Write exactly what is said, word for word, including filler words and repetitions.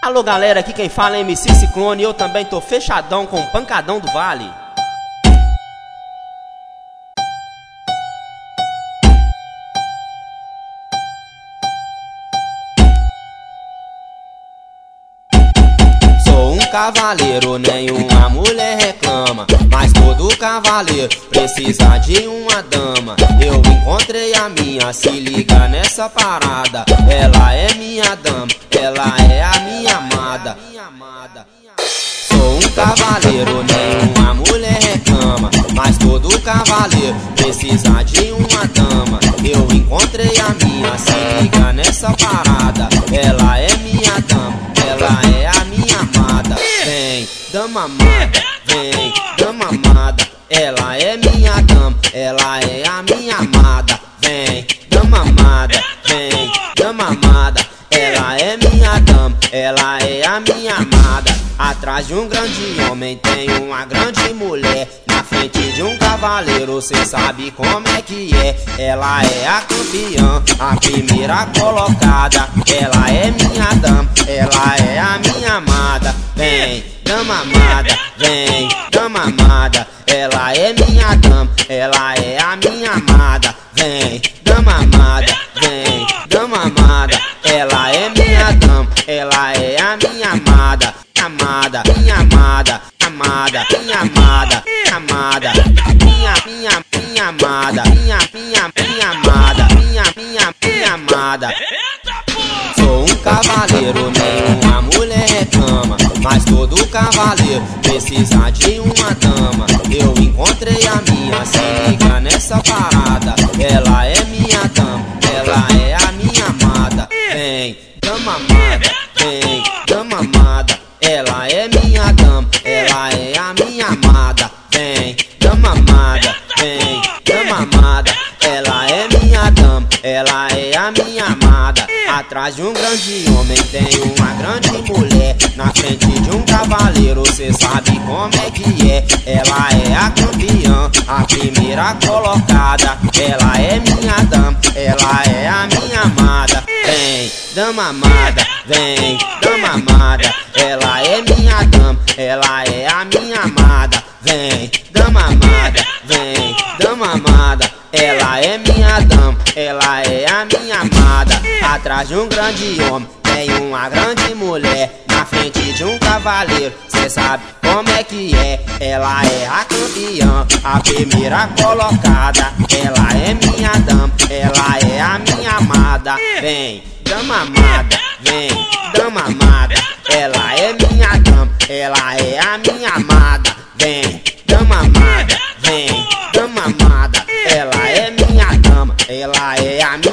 Alô galera, aqui quem fala é M C Ciclone e eu também tô fechadão com o Pancadão do Vale. Sou um cavaleiro, nenhuma mulher reclama, mas todo cavaleiro precisa de uma dama. Eu encontrei a minha, se liga nessa parada. Ela é minha dama, ela é a minha amada. Sou um cavaleiro, nenhuma mulher reclama, mas todo cavaleiro precisa de uma dama. Eu encontrei a minha, se liga nessa parada. Ela é minha dama, ela é a minha amada. Vem, dama amada, vem, dama amada. Ela é minha dama, ela é a minha amada. Vem, dama amada, vem, dama amada. Ela é minha dama, ela é a minha amada. Atrás de um grande homem tem uma grande mulher. Na frente de um cavaleiro cê sabe como é que é. Ela é a campeã, a primeira colocada. Ela é minha dama, ela é a minha amada. Vem, dama amada, vem, dama amada. Ela é minha dama, ela é a minha amada. Vem, dama amada, vem, dama amada. Ela é minha dama, ela é a minha amada. Amada, minha amada, amada, minha amada, amada, minha, minha, minha amada, minha, minha, minha amada, minha, minha, minha amada. Sou um cavaleiro, nenhuma mulher reclama, mas todo cavaleiro precisa de uma dama. Eu encontrei a minha, se liga nessa parada. Ela é minha dama, ela é a minha amada. Vem, dama amada, vem, dama amada. Ela é minha dama, ela é a minha amada. Vem, dama amada, vem, dama amada. Ela é minha dama, ela é a minha amada. Atrás de um grande homem tem uma grande mulher. Na frente de um cavaleiro cê sabe como é que é. Ela é a campeã, a primeira colocada. Ela é minha dama, ela é a minha amada. Vem, dama amada, vem, dama amada. Ela é minha dama, ela é a minha amada. Vem, dama amada, vem, dama amada. Ela é minha dama, ela é a minha amada. Atrás de um grande homem tem uma grande mulher. Na frente de um cavaleiro cê sabe como é que é. Ela é a campeã, a primeira colocada. Ela é minha dama, ela é a minha amada. Vem, dama amada, vem, dama amada. Ela é minha dama, ela é a minha amada. Vem, dama amada, vem, dama amada. Ela é minha dama, ela é a minha